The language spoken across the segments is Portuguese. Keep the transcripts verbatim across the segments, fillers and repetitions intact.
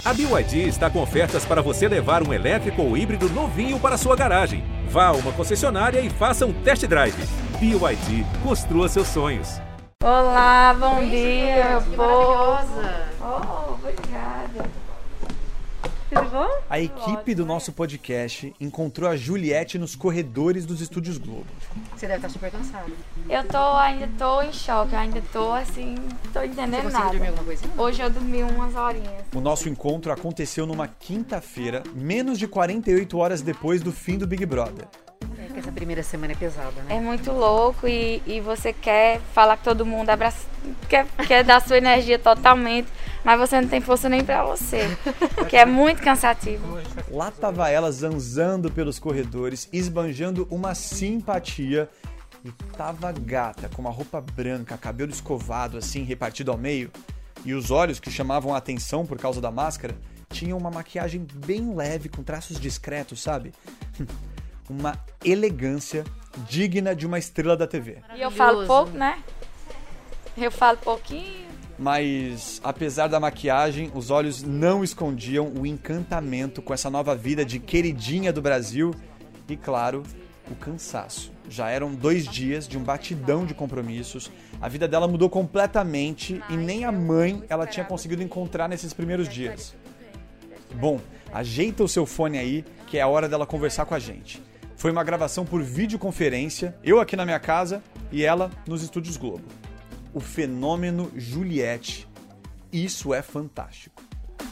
A B Y D está com ofertas para você levar um elétrico ou híbrido novinho para sua garagem. Vá a uma concessionária e faça um test drive. B Y D, construa seus sonhos. Olá, bom Oi, dia, meu povo. Oh, obrigada. Tudo bom? A equipe do nosso podcast encontrou a Juliette nos corredores dos Estúdios Globo. Você deve estar super cansada. Eu tô, ainda tô em choque, ainda tô assim, tô entendendo Você nada. dormir alguma coisinha? Hoje eu dormi umas horinhas. O nosso encontro aconteceu numa quinta-feira, menos de quarenta e oito horas depois do fim do Big Brother. É que essa primeira semana é pesada, né? É muito louco e, e você quer falar com todo mundo, abraça, quer, quer dar sua energia totalmente, mas você não tem força nem pra você, que é muito cansativo. Lá tava ela zanzando pelos corredores, esbanjando uma simpatia e tava gata, com uma roupa branca, cabelo escovado assim, repartido ao meio, e os olhos que chamavam a atenção por causa da máscara tinham uma maquiagem bem leve, com traços discretos, sabe? Uma elegância digna de uma estrela da T V. E eu falo pouco, né? Eu falo pouquinho. Mas, apesar da maquiagem, os olhos não escondiam o encantamento com essa nova vida de queridinha do Brasil e, claro, o cansaço. Já eram dois dias de um batidão de compromissos. A vida dela mudou completamente e nem a mãe ela tinha conseguido encontrar nesses primeiros dias. Bom, ajeita o seu fone aí, que é a hora dela conversar com a gente. Foi uma gravação por videoconferência, eu aqui na minha casa e ela nos Estúdios Globo. O fenômeno Juliette. Isso é fantástico.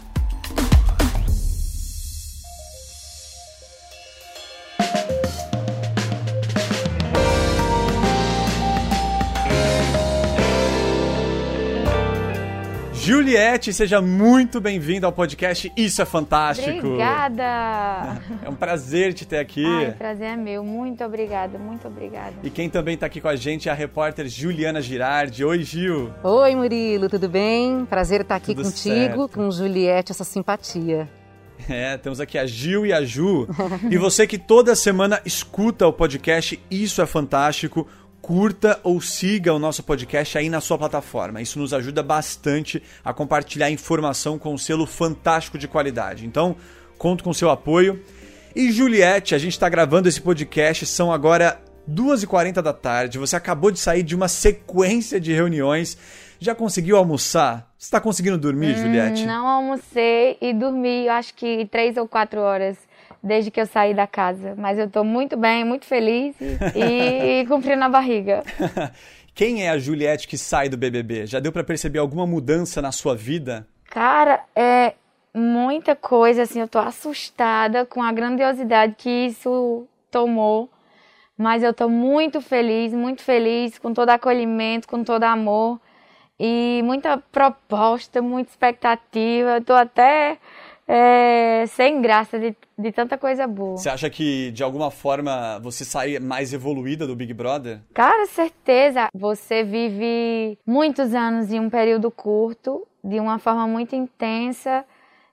Juliette, seja muito bem-vinda ao podcast Isso é Fantástico. Obrigada. É um prazer te ter aqui. Ai, o prazer é meu. Muito obrigada, muito obrigada. E quem também está aqui com a gente é a repórter Juliana Girardi. Oi, Gil. Oi, Murilo, tudo bem? Prazer estar aqui Tudo contigo, certo. com Juliette, essa simpatia. É, temos aqui a Gil e a Ju. E você que toda semana escuta o podcast Isso é Fantástico, curta ou siga o nosso podcast aí na sua plataforma. Isso nos ajuda bastante a compartilhar informação com um selo fantástico de qualidade. Então, conto com o seu apoio. E Juliette, a gente está gravando esse podcast, são agora duas e quarenta da tarde. Você acabou de sair de uma sequência de reuniões. Já conseguiu almoçar? Você está conseguindo dormir, hum, Juliette? Não almocei e dormi, eu acho que três ou quatro horas. Desde que eu saí da casa. Mas eu tô muito bem, muito feliz e, e cumprindo a barriga. Quem é a Juliette que sai do B B B? Já deu pra perceber alguma mudança na sua vida? Cara, é muita coisa, assim, eu tô assustada com a grandiosidade que isso tomou. Mas eu tô muito feliz, muito feliz, com todo acolhimento, com todo amor. E muita proposta, muita expectativa. Eu tô até... É, sem graça de, de tanta coisa boa. Você acha que, de alguma forma, você sai mais evoluída do Big Brother? Cara, certeza. Você vive muitos anos em um período curto, de uma forma muito intensa,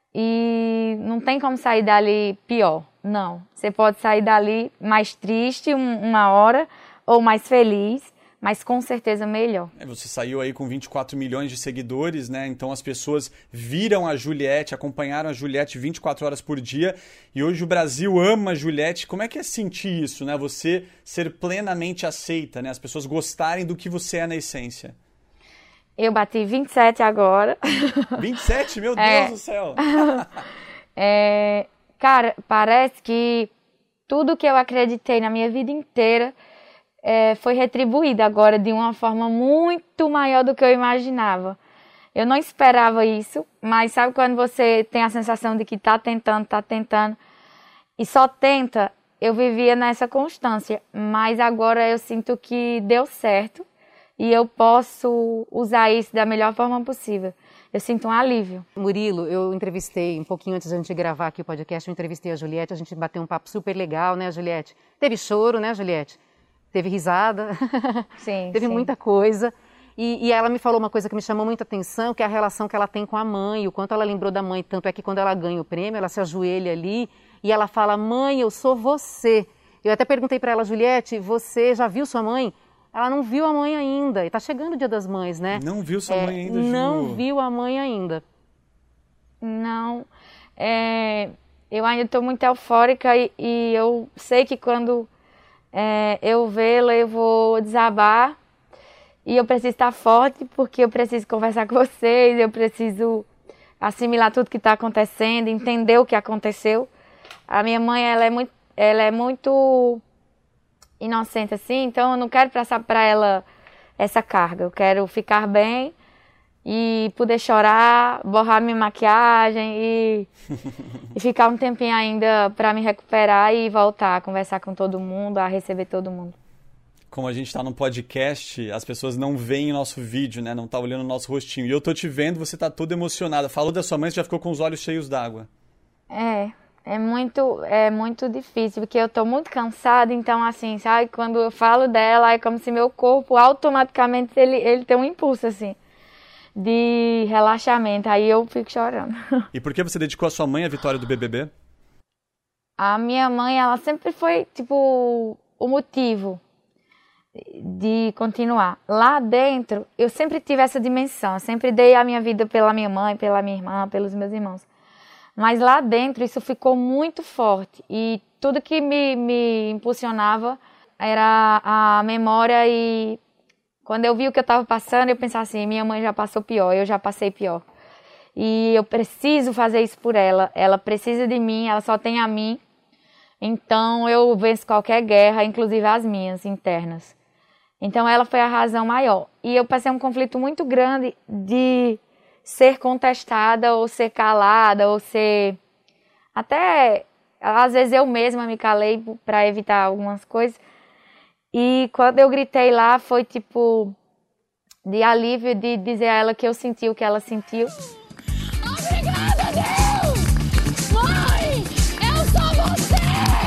e não tem como sair dali pior. Não. Você pode sair dali mais triste um, uma hora, ou mais feliz, mas com certeza melhor. Você saiu aí com vinte e quatro milhões de seguidores, né? Então as pessoas viram a Juliette, acompanharam a Juliette vinte e quatro horas por dia e hoje o Brasil ama a Juliette. Como é que é sentir isso, né? Você ser plenamente aceita, né? As pessoas gostarem do que você é na essência. Eu bati vinte e sete agora. vinte e sete? Meu é. Deus do céu! é, cara, parece que tudo que eu acreditei na minha vida inteira É, foi retribuída agora de uma forma muito maior do que eu imaginava. Eu não esperava isso, mas sabe quando você tem a sensação de que está tentando, está tentando, e só tenta? Eu vivia nessa constância, mas agora eu sinto que deu certo e eu posso usar isso da melhor forma possível. Eu sinto um alívio. Murilo, eu entrevistei, um pouquinho antes de a gente gravar aqui o podcast, eu entrevistei a Juliette, a gente bateu um papo super legal, né, Juliette? Teve choro, né, Juliette? Teve risada, sim, teve sim. muita coisa. E, e ela me falou uma coisa que me chamou muita atenção, que é a relação que ela tem com a mãe, o quanto ela lembrou da mãe. Tanto é que quando ela ganha o prêmio, ela se ajoelha ali e ela fala, mãe, eu sou você. Eu até perguntei para ela, Juliette, você já viu sua mãe? Ela não viu a mãe ainda. E tá chegando o Dia das Mães, né? Não viu sua é, mãe ainda, Ju? Não viu a mãe ainda. Não, é, eu ainda estou muito eufórica e, e eu sei que quando é, eu vê-la eu vou desabar e eu preciso estar forte porque eu preciso conversar com vocês, eu preciso assimilar tudo que está acontecendo, entender o que aconteceu. A minha mãe, ela é muito, ela é muito inocente assim, então eu não quero passar para ela essa carga, eu quero ficar bem e poder chorar, borrar minha maquiagem e, e ficar um tempinho ainda para me recuperar e voltar a conversar com todo mundo, a receber todo mundo. Como a gente está no podcast, as pessoas não veem o nosso vídeo, né? Não tá olhando o nosso rostinho. E eu tô te vendo, você tá toda emocionada. Falou da sua mãe, você já ficou com os olhos cheios d'água. É, é muito, é muito difícil, porque eu tô muito cansada, então assim, sabe? Quando eu falo dela, é como se meu corpo automaticamente ele, ele tem um impulso, assim, de relaxamento, aí eu fico chorando. E por que você dedicou a sua mãe à vitória do B B B? A minha mãe, ela sempre foi, tipo, o motivo de continuar. Lá dentro, eu sempre tive essa dimensão, eu sempre dei a minha vida pela minha mãe, pela minha irmã, pelos meus irmãos. Mas lá dentro, isso ficou muito forte e tudo que me, me impulsionava era a memória e quando eu vi o que eu estava passando, eu pensava assim, minha mãe já passou pior, eu já passei pior. E eu preciso fazer isso por ela, ela precisa de mim, ela só tem a mim. Então eu venço qualquer guerra, inclusive as minhas internas. Então ela foi a razão maior. E eu passei um conflito muito grande de ser contestada ou ser calada ou ser... Até, às vezes eu mesma me calei para evitar algumas coisas. E quando eu gritei lá, foi tipo de alívio de dizer a ela que eu senti o que ela sentiu. Obrigada, Deus! Mãe, eu sou você!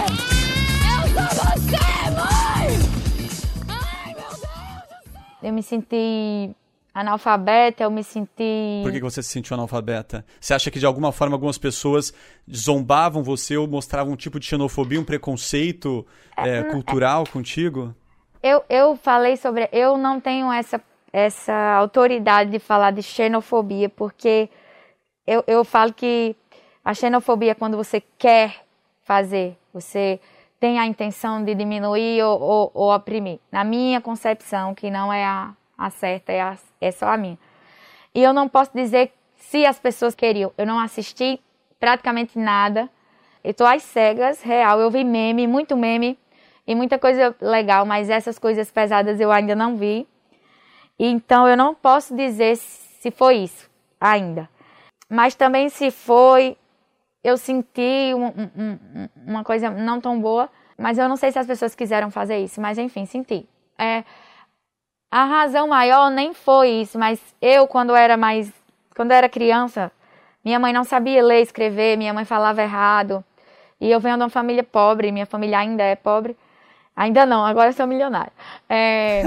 Eu sou você, mãe! Ai, meu Deus do céu! Eu me senti analfabeta, eu me senti... Por que você se sentiu analfabeta? Você acha que de alguma forma algumas pessoas zombavam você ou mostravam um tipo de xenofobia, um preconceito é, é, cultural é... contigo? Eu, eu falei sobre... Eu não tenho essa, essa autoridade de falar de xenofobia, porque eu, eu falo que a xenofobia é quando você quer fazer, você tem a intenção de diminuir ou, ou, ou oprimir. Na minha concepção, que não é a, a certa, é, a, é só a minha. E eu não posso dizer se as pessoas queriam. Eu não assisti praticamente nada. Eu tô às cegas, real. Eu vi meme, muito meme. E muita coisa legal, mas essas coisas pesadas eu ainda não vi. Então eu não posso dizer se foi isso ainda. Mas também se foi, eu senti um, um, uma coisa não tão boa. Mas eu não sei se as pessoas quiseram fazer isso, mas enfim, senti. É, a razão maior nem foi isso, mas eu quando era mais, quando eu era criança, minha mãe não sabia ler e escrever, minha mãe falava errado. E eu venho de uma família pobre, minha família ainda é pobre. Ainda não, agora eu sou milionária. É...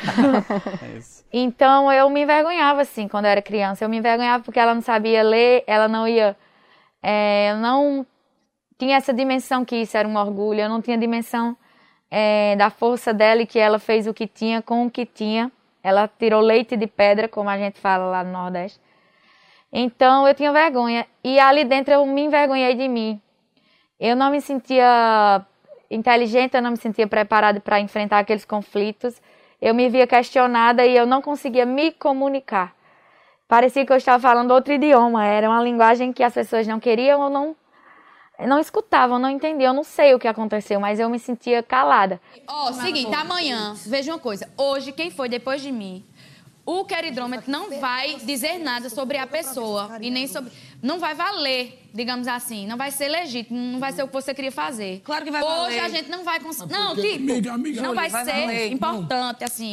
é isso. Então eu me envergonhava assim quando eu era criança. Eu me envergonhava porque ela não sabia ler, ela não ia... É, eu não tinha essa dimensão que isso era um orgulho, eu não tinha dimensão é, da força dela e que ela fez o que tinha com o que tinha. Ela tirou leite de pedra, como a gente fala lá no Nordeste. Então eu tinha vergonha. E ali dentro eu me envergonhei de mim. Eu não me sentia inteligente, eu não me sentia preparada para enfrentar aqueles conflitos. Eu me via questionada e eu não conseguia me comunicar. Parecia que eu estava falando outro idioma, era uma linguagem que as pessoas não queriam ou não, não escutavam, não entendiam. Eu não sei o que aconteceu, mas eu me sentia calada. Ó, oh, seguinte, amanhã, veja uma coisa, hoje quem foi depois de mim, o queridômetro não vai dizer nada sobre a pessoa e nem sobre... Não vai valer, digamos assim, não vai ser legítimo, não vai ser o que você queria fazer. Claro que vai valer. Hoje a gente não vai conseguir... Não, tipo, amiga, amiga, não vai, vai ser valer. importante, assim.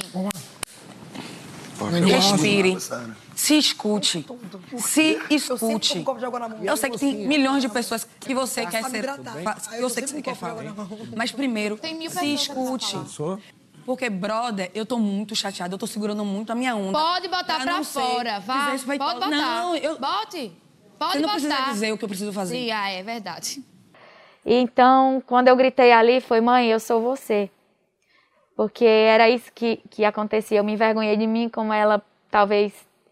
Respire, se escute, se escute. Eu sei que tem milhões de pessoas que você quer ser... Eu sei que você quer falar, mas primeiro, se escute. Porque, brother, eu tô muito chateada, eu tô segurando muito a minha onda. Pode botar pra fora, vá, pode botar. Não, eu... Bote, pode Você não botar. precisa dizer o que eu preciso fazer. Sim, ah, é verdade. Então, quando eu gritei ali, foi, mãe, eu sou você. Porque era isso que, que acontecia. Eu me envergonhei de mim, como ela talvez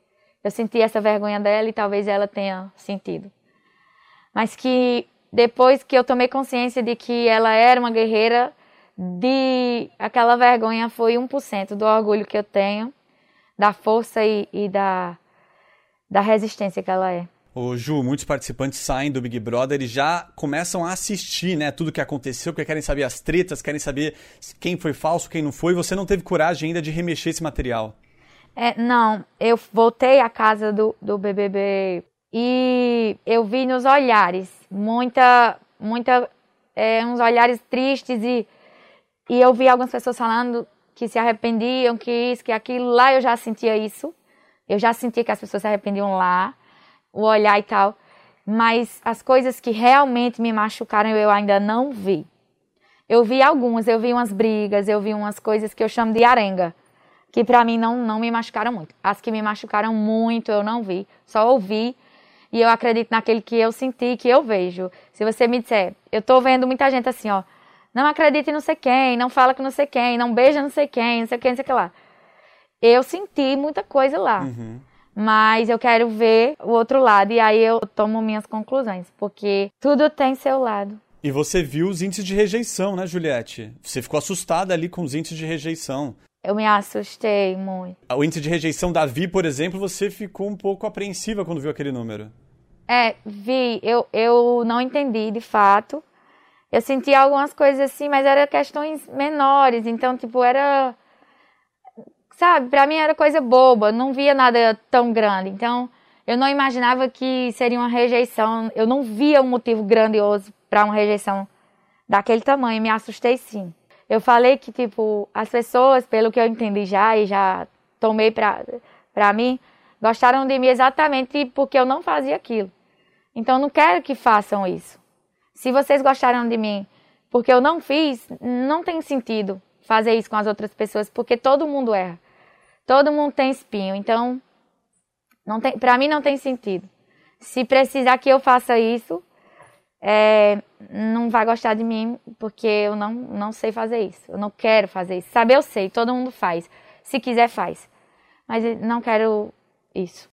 Eu senti essa vergonha dela e talvez ela tenha sentido. Mas que depois que eu tomei consciência de que ela era uma guerreira, de aquela vergonha foi um por cento do orgulho que eu tenho, da força e, e da, da resistência que ela é. Ô Ju, muitos participantes saem do Big Brother e já começam a assistir, né, tudo que aconteceu, porque querem saber as tretas, querem saber quem foi falso, quem não foi. Você não teve coragem ainda de remexer esse material? É, não, eu voltei à casa do, do B B B e eu vi nos olhares, muita, muita, é, uns olhares tristes e, e eu vi algumas pessoas falando que se arrependiam, que isso, que aquilo. Lá eu já sentia isso, eu já sentia que as pessoas se arrependiam lá, o olhar e tal, mas as coisas que realmente me machucaram eu ainda não vi. Eu vi algumas, eu vi umas brigas, eu vi umas coisas que eu chamo de arenga, que pra mim não, não me machucaram muito. As que me machucaram muito eu não vi, só ouvi e eu acredito naquele que eu senti, que eu vejo. Se você me disser, eu tô vendo muita gente assim, ó, não acredita em não sei quem, não fala com não sei quem, não beija não sei quem, não sei quem, não sei o que lá. Eu senti muita coisa lá, uhum. Mas eu quero ver o outro lado e aí eu tomo minhas conclusões, porque tudo tem seu lado. E você viu os índices de rejeição, né, Juliette? Você ficou assustada ali com os índices de rejeição. Eu me assustei muito. O índice de rejeição da Vi, por exemplo, você ficou um pouco apreensiva quando viu aquele número. É, vi, eu, eu não entendi de fato. Eu senti algumas coisas assim, mas eram questões menores. Então, tipo, era... Sabe, pra mim era coisa boba, não via nada tão grande. Então, eu não imaginava que seria uma rejeição. Eu não via um motivo grandioso pra uma rejeição daquele tamanho. Me assustei sim. Eu falei que, tipo, as pessoas, pelo que eu entendi já e já tomei pra, pra mim, gostaram de mim exatamente porque eu não fazia aquilo. Então, não quero que façam isso. Se vocês gostaram de mim porque eu não fiz, não tem sentido fazer isso com as outras pessoas, porque todo mundo erra. Todo mundo tem espinho, então, não tem, pra mim não tem sentido. Se precisar que eu faça isso, é, não vai gostar de mim, porque eu não, não sei fazer isso. Eu não quero fazer isso. Sabe, eu sei, todo mundo faz. Se quiser, faz. Mas eu não quero isso.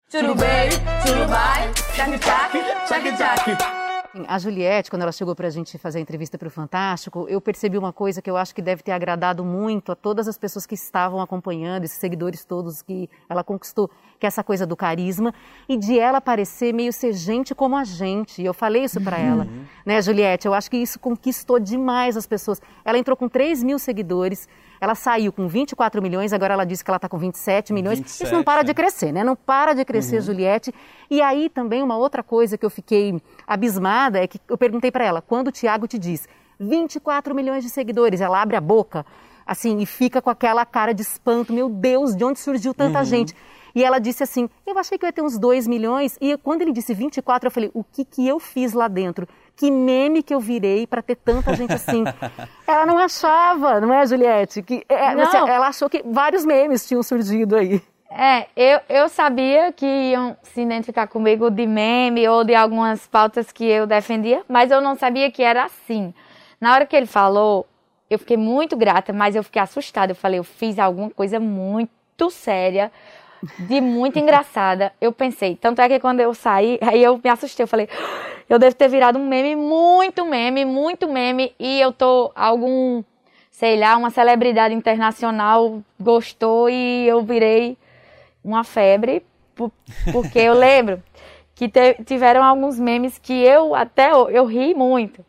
A Juliette, quando ela chegou pra gente fazer a entrevista pro Fantástico, eu percebi uma coisa que eu acho que deve ter agradado muito a todas as pessoas que estavam acompanhando, esses seguidores todos que ela conquistou, que é essa coisa do carisma, e de ela parecer meio ser gente como a gente. E eu falei isso pra ela, uhum. né, Juliette? Eu acho que isso conquistou demais as pessoas. Ela entrou com três mil seguidores, ela saiu com vinte e quatro milhões, agora ela disse que ela está com vinte e sete milhões. vinte e sete, isso não para de crescer, né? Não para de crescer, uhum. Juliette. E aí também uma outra coisa que eu fiquei abismada é que eu perguntei para ela, quando o Thiago te diz vinte e quatro milhões de seguidores, ela abre a boca, assim, e fica com aquela cara de espanto, meu Deus, de onde surgiu tanta uhum. gente? E ela disse assim, eu achei que eu ia ter uns dois milhões, e quando ele disse vinte e quatro, eu falei, o que que eu fiz lá dentro? Que meme que eu virei para ter tanta gente assim? Ela não achava, não é, Juliette? Que, é, não. Você, ela achou que vários memes tinham surgido aí. É, eu, eu sabia que iam se identificar comigo de meme ou de algumas pautas que eu defendia, mas eu não sabia que era assim. Na hora que ele falou, eu fiquei muito grata, mas eu fiquei assustada. Eu falei, eu fiz alguma coisa muito séria, de muito engraçada. Eu pensei, tanto é que quando eu saí, aí eu me assustei, eu falei, eu devo ter virado um meme, muito meme, muito meme, e eu tô algum, sei lá, uma celebridade internacional gostou e eu virei uma febre, porque eu lembro que te, tiveram alguns memes que eu até, eu ri muito.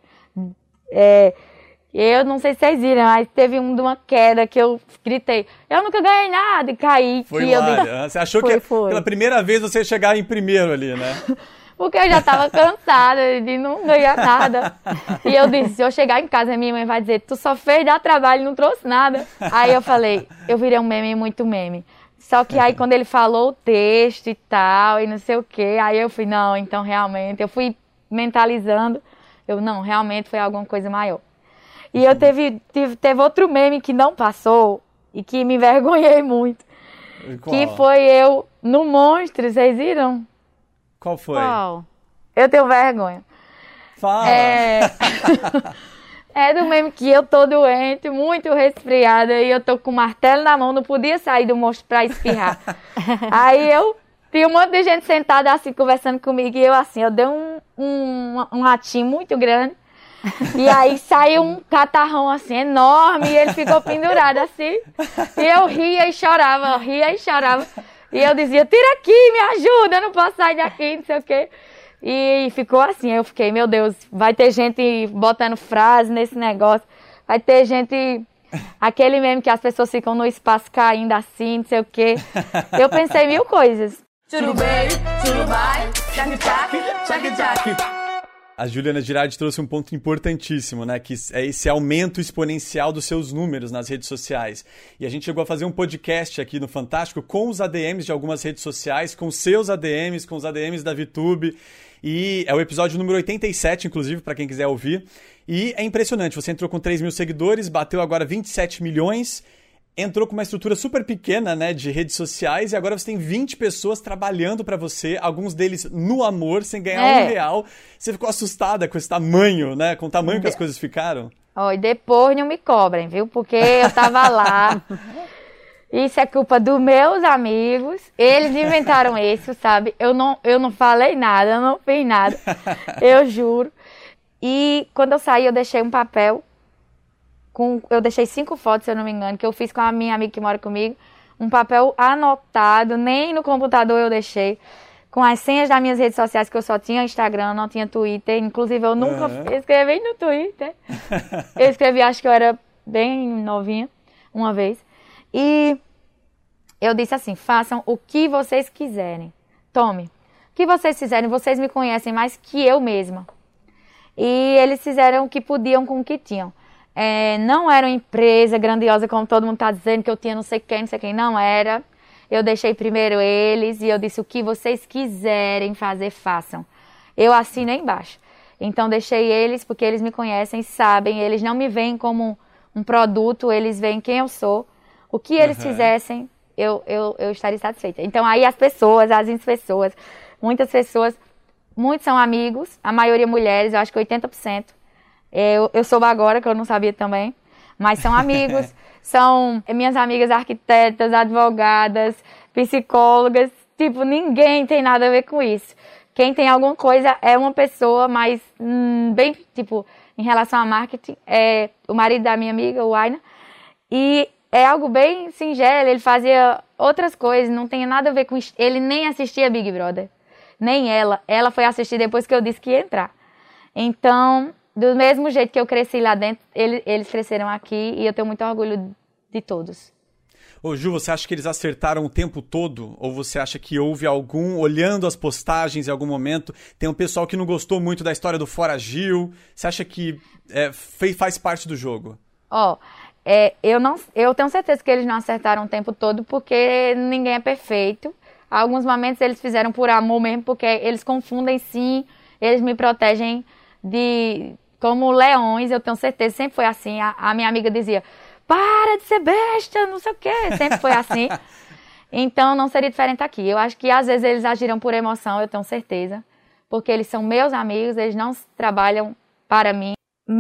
É, eu não sei se vocês viram, mas teve um de uma queda que eu gritei, eu nunca ganhei nada, e caí. Foi que lá, eu... Você achou foi, que foi. Pela primeira vez você ia chegar em primeiro ali, né? Porque eu já tava cansada de não ganhar nada. E eu disse, se eu chegar em casa, minha mãe vai dizer, tu só fez dar trabalho e não trouxe nada. Aí eu falei, eu virei um meme, muito meme. Só que aí quando ele falou o texto e tal, e não sei o quê, aí eu fui, não, então realmente, eu fui mentalizando, eu, não, realmente foi alguma coisa maior. E eu teve, teve, teve outro meme que não passou e que me envergonhei muito. Que foi eu no Monstro, vocês viram? Qual foi? Qual? Eu tenho vergonha. Fala! É... é do meme que eu tô doente, muito resfriada, e eu tô com o martelo na mão, não podia sair do monstro pra espirrar. Aí eu Tinha um monte de gente sentada assim, conversando comigo, e eu assim, eu dei um, um, um latim muito grande, e aí saiu um catarrão assim, enorme, e ele ficou pendurado assim, e eu ria e chorava, eu ria e chorava, e eu dizia, tira aqui, me ajuda, eu não posso sair daqui, não sei o quê. E ficou assim, eu fiquei, meu Deus, vai ter gente botando frase nesse negócio, vai ter gente... Aquele mesmo que as pessoas ficam no espaço caindo assim, não sei o quê. Eu pensei mil coisas. A Juliana Girardi trouxe um ponto importantíssimo, né? Que é esse aumento exponencial dos seus números nas redes sociais. E a gente chegou a fazer um podcast aqui no Fantástico com os A D Ms de algumas redes sociais, com seus A D Ms, com os A D Ms da VTube. E é o episódio número oitenta e sete, inclusive, para quem quiser ouvir. E é impressionante, você entrou com três mil seguidores, bateu agora vinte e sete milhões... Entrou com uma estrutura super pequena, né, de redes sociais, e agora você tem vinte pessoas trabalhando pra você, alguns deles no amor, sem ganhar é. um real. Você ficou assustada com esse tamanho, né, com o tamanho que as coisas ficaram? Ó, e depois não me cobrem, viu, porque eu tava lá. Isso é culpa dos meus amigos, eles inventaram isso, sabe? Eu não, eu não falei nada, eu não fiz nada, eu juro. E quando eu saí, eu deixei um papel. Com, eu deixei cinco fotos, se eu não me engano, que eu fiz com a minha amiga que mora comigo. Um papel anotado, nem no computador eu deixei. Com as senhas das minhas redes sociais, que eu só tinha Instagram, não tinha Twitter. Inclusive, eu nunca uhum. escrevi no Twitter. Eu escrevi, acho que eu era bem novinha, uma vez. E eu disse assim, façam o que vocês quiserem. Tome. O que vocês fizerem, vocês me conhecem mais que eu mesma. E eles fizeram o que podiam com o que tinham. É, não era uma empresa grandiosa como todo mundo está dizendo, que eu tinha não sei quem, não sei quem, não era. Eu deixei primeiro eles e eu disse, o que vocês quiserem fazer, façam. Eu assino aí embaixo. Então deixei eles porque eles me conhecem, sabem, eles não me veem como um produto, eles veem quem eu sou. O que eles uhum. fizessem, eu, eu, eu estaria satisfeita. Então aí as pessoas, as pessoas, muitas pessoas, muitos são amigos, a maioria mulheres, eu acho que oitenta por cento. Eu, eu soube agora, que eu não sabia também, mas são amigos, são minhas amigas arquitetas, advogadas, psicólogas, tipo, ninguém tem nada a ver com isso. Quem tem alguma coisa é uma pessoa, mas hum, bem, tipo, em relação a marketing, é o marido da minha amiga, o Aina, e é algo bem singelo, ele fazia outras coisas, não tem nada a ver com isso, ele nem assistia Big Brother, nem ela, ela foi assistir depois que eu disse que ia entrar. Então... Do mesmo jeito que eu cresci lá dentro, ele, eles cresceram aqui e eu tenho muito orgulho de todos. Ô Ju, você acha que eles acertaram o tempo todo? Ou você acha que houve algum, olhando as postagens em algum momento, tem um pessoal que não gostou muito da história do Fora Gil? Você acha que é, faz parte do jogo? Ó, é, eu, não, eu tenho certeza que eles não acertaram o tempo todo porque ninguém é perfeito. Alguns momentos eles fizeram por amor mesmo, porque eles confundem sim, eles me protegem de... Como leões, eu tenho certeza, sempre foi assim. A, a minha amiga dizia, para de ser besta, não sei o quê. Sempre foi assim. Então, não seria diferente aqui. Eu acho que, às vezes, eles agiram por emoção, eu tenho certeza. Porque eles são meus amigos, eles não trabalham para mim.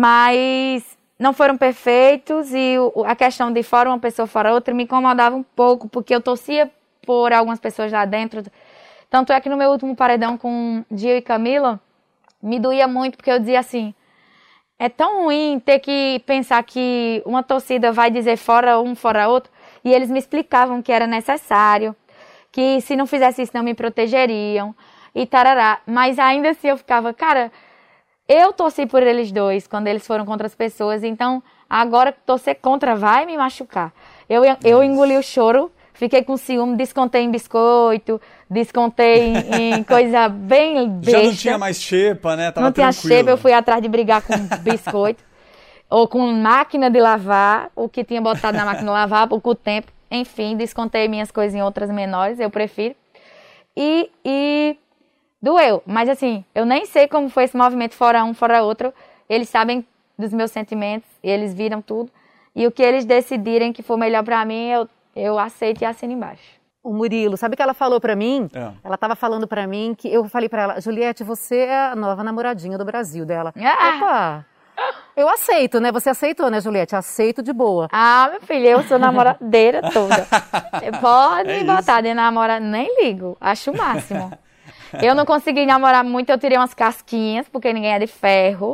Mas não foram perfeitos e o, a questão de fora uma pessoa, fora outra, me incomodava um pouco. Porque eu torcia por algumas pessoas lá dentro. Tanto é que no meu último paredão com Gil e Camila, me doía muito, porque eu dizia assim... É tão ruim ter que pensar que uma torcida vai dizer fora um, fora outro. E eles me explicavam que era necessário, que se não fizesse isso não me protegeriam e tarará. Mas ainda assim eu ficava, cara, eu torci por eles dois quando eles foram contra as pessoas. Então agora torcer contra vai me machucar. Eu, eu engoli o choro, fiquei com ciúme, descontei em biscoito, descontei em, em coisa bem besta. Já não tinha mais xepa, né? Tava não tinha tranquilo. xepa, eu fui atrás de brigar com biscoito. Ou com máquina de lavar, o que tinha botado na máquina de lavar, por o tempo. Enfim, descontei minhas coisas em outras menores, eu prefiro. E, e doeu. Mas assim, eu nem sei como foi esse movimento fora um, fora outro. Eles sabem dos meus sentimentos, eles viram tudo. E o que eles decidirem que for melhor pra mim, eu... Eu aceito e assino embaixo. O Murilo, sabe o que ela falou pra mim? É. Ela tava falando pra mim que eu falei pra ela, Juliette, você é a nova namoradinha do Brasil dela. Ah. Opa! Eu aceito, né? Você aceitou, né, Juliette? Aceito de boa. Ah, meu filho, eu sou namoradeira toda. Pode É me isso. botar de namora, nem ligo. Acho o máximo. Eu não consegui namorar muito, eu tirei umas casquinhas, porque ninguém é de ferro.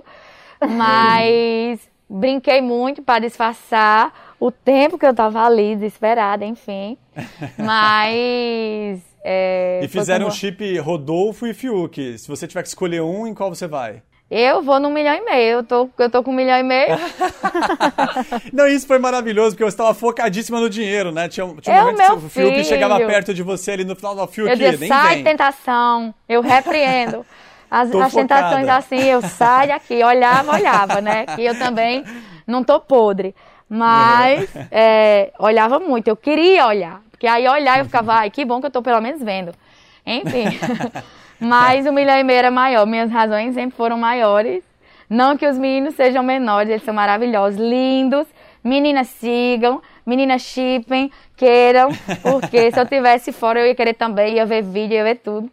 Mas brinquei muito para disfarçar o tempo que eu tava ali, desesperada, enfim. Mas... É, E foi fizeram com um bo- chip Rodolfo e Fiuk. Se você tiver que escolher um, em qual você vai? Eu vou num milhão e meio. Eu tô, eu tô com um milhão e meio. Não, isso foi maravilhoso, porque eu estava focadíssima no dinheiro, né? Tinha, tinha um É o momento meu que o Fiuk filho. chegava perto de você ali no final do Fiuk, Eu disse, nem sai vem. tentação. Eu repreendo. As, Tô as tentações focada. assim, eu saio daqui. Olhava, olhava, né? Que eu também não tô podre. Mas é, olhava muito. Eu queria olhar. Porque aí olhar eu ficava, ai, que bom que eu tô pelo menos vendo. Enfim. Mas o milhão e meio era maior. Minhas razões sempre foram maiores. Não que os meninos sejam menores, eles são maravilhosos, lindos. Meninas sigam, meninas shippem, queiram. Porque se eu tivesse fora, eu ia querer também, ia ver vídeo, ia ver tudo.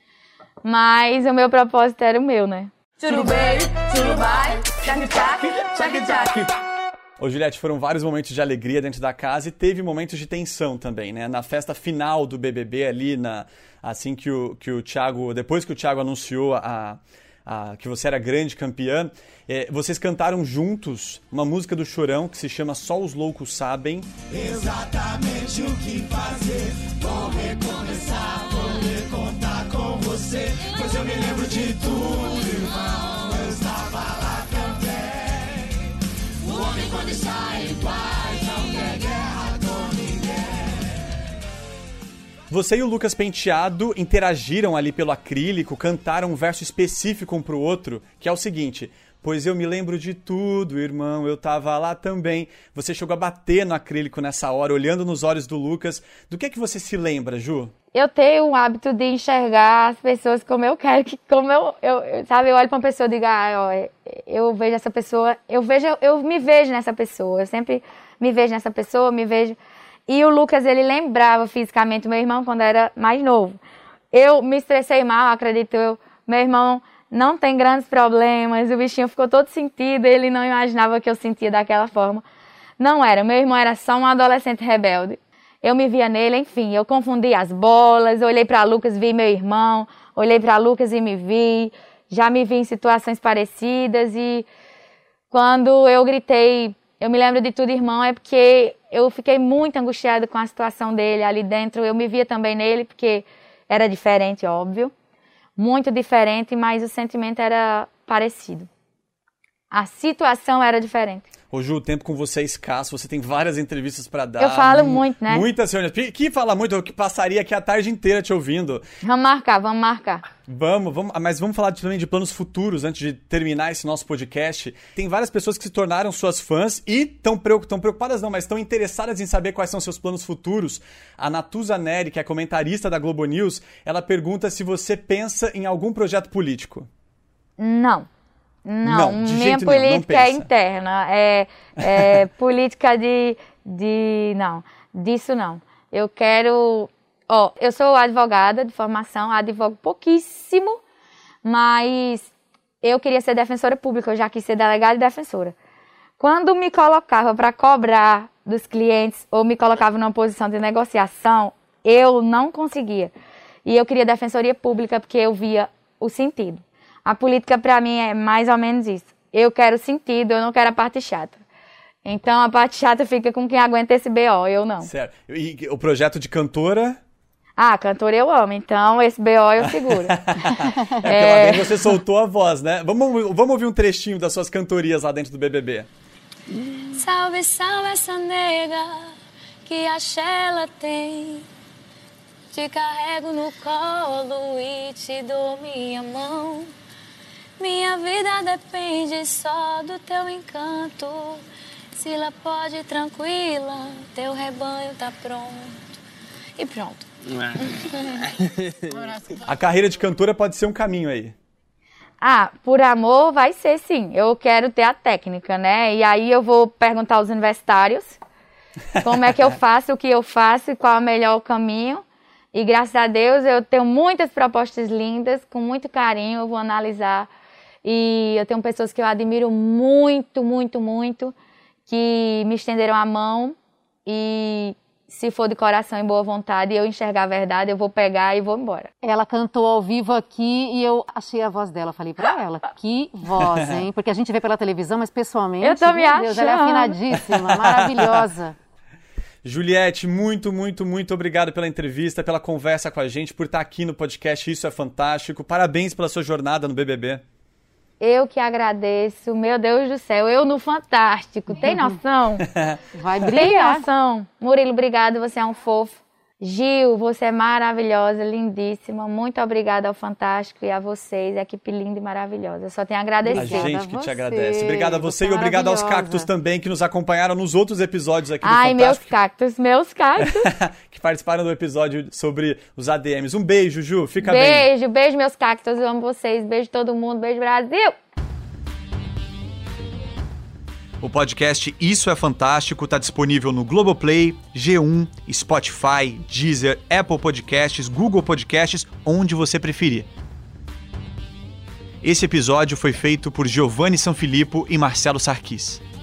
Mas o meu propósito era o meu, né? Tudo bem, tudo vai, tchac tchac, tchac tchac. Ô, Juliette, foram vários momentos de alegria dentro da casa e teve momentos de tensão também, né? Na festa final do B B B ali, na, assim que o, que o Thiago, depois que o Thiago anunciou a, a, que você era grande campeã, é, vocês cantaram juntos uma música do Chorão que se chama Só os Loucos Sabem. Exatamente o que fazer. Vou recomeçar, vou recontar com você. Pois eu me lembro de tudo, irmão. Eu estava lá também. O homem quando está em paz não quer guerra com ninguém. Você e o Lucas Penteado interagiram ali pelo acrílico, cantaram um verso específico um pro outro, que é o seguinte: pois eu me lembro de tudo, irmão, eu tava lá também. Você chegou a bater no acrílico nessa hora, olhando nos olhos do Lucas. Do que é que você se lembra, Ju? Eu tenho o hábito de enxergar as pessoas como eu quero, que como eu, eu eu- sabe, eu olho pra uma pessoa e digo, ah, ó, eu vejo essa pessoa, eu vejo, eu me vejo nessa pessoa, eu sempre me vejo nessa pessoa, me vejo. E o Lucas, ele lembrava fisicamente o meu irmão quando era mais novo. Eu me estressei mal, acredito eu, meu irmão não tem grandes problemas, o bichinho ficou todo sentido, ele não imaginava que eu sentia daquela forma. Não era, meu irmão era só um adolescente rebelde. Eu me via nele, enfim, eu confundi as bolas, olhei para Lucas, vi meu irmão, olhei para Lucas e me vi, já me vi em situações parecidas e quando eu gritei, eu me lembro de tudo, irmão, é porque eu fiquei muito angustiada com a situação dele ali dentro, eu me via também nele, porque era diferente, óbvio, muito diferente, mas o sentimento era parecido. A situação era diferente. Ô, Ju, o tempo com você é escasso, você tem várias entrevistas pra dar. Eu falo mu- muito, né? Muitas reuniões. Que- Que fala muito, eu que passaria aqui a tarde inteira te ouvindo. Vamos marcar, vamos marcar. Vamos, vamos, mas vamos falar também de planos futuros antes de terminar esse nosso podcast. Tem várias pessoas que se tornaram suas fãs e estão preocupadas não, mas estão interessadas em saber quais são seus planos futuros. A Natuza Neri, que é comentarista da Globo News, ela pergunta se você pensa em algum projeto político. Não. Não, Não, de minha jeito nenhum, não política é pensa. interna, é, é política de, de... Não, disso não. Eu quero... Ó, eu sou advogada de formação, advogo pouquíssimo, mas eu queria ser defensora pública, eu já quis ser delegada e defensora. Quando me colocava para cobrar dos clientes ou me colocava numa posição de negociação, eu não conseguia. E eu queria defensoria pública porque eu via o sentido. A política, para mim, é mais ou menos isso. Eu quero sentido, eu não quero a parte chata. Então, a parte chata fica com quem aguenta esse B O, eu não. Certo. E o projeto de cantora? Ah, cantora eu amo, então esse B O eu seguro. É porque lá dentro você soltou a voz, né? Vamos, vamos ouvir um trechinho das suas cantorias lá dentro do B B B. Salve, salve essa nega que a Xela tem. Te carrego no colo e te dou minha mão. Minha vida depende só do teu encanto. Sila pode ir tranquila, teu rebanho tá pronto. E pronto. A carreira de cantora pode ser um caminho aí. Ah, por amor vai ser sim. Eu quero ter a técnica, né? E aí eu vou perguntar aos universitários como é que eu faço, o que eu faço e qual é o melhor caminho. E graças a Deus eu tenho muitas propostas lindas, com muito carinho, eu vou analisar E eu tenho pessoas que eu admiro muito, muito, muito, que me estenderam a mão e se for de coração e boa vontade e eu enxergar a verdade, eu vou pegar e vou embora. Ela cantou ao vivo aqui e eu achei a voz dela. Falei pra ela, que voz, hein? Porque a gente vê pela televisão, mas pessoalmente, eu tô me meu achando. Deus, ela é afinadíssima, maravilhosa. Juliette, muito, muito, muito obrigado pela entrevista, pela conversa com a gente, por estar aqui no podcast Isso é Fantástico. Parabéns pela sua jornada no B B B. Eu que agradeço, meu Deus do céu, eu no Fantástico, tem noção? Vai brilhar. Tem noção? Murilo, obrigado, você é um fofo. Gil, você é maravilhosa, lindíssima. Muito obrigada ao Fantástico e a vocês, a equipe linda e maravilhosa. Eu só tenho a agradecer. A gente que a te você. agradece. Obrigado a você, Você e obrigado aos maravilhosa. cactos também que nos acompanharam nos outros episódios aqui do Ai, meus Fantástico. cactos, meus cactos. Que participaram do episódio sobre os A D Ms. Um beijo, Ju. Fica bem. Beijo, beijo, meus cactos. Eu amo vocês. Beijo todo mundo. Beijo, Brasil. O podcast Isso é Fantástico está disponível no Globoplay, G um, Spotify, Deezer, Apple Podcasts, Google Podcasts, onde você preferir. Esse episódio foi feito por Giovanni Sanfilippo e Marcelo Sarquis.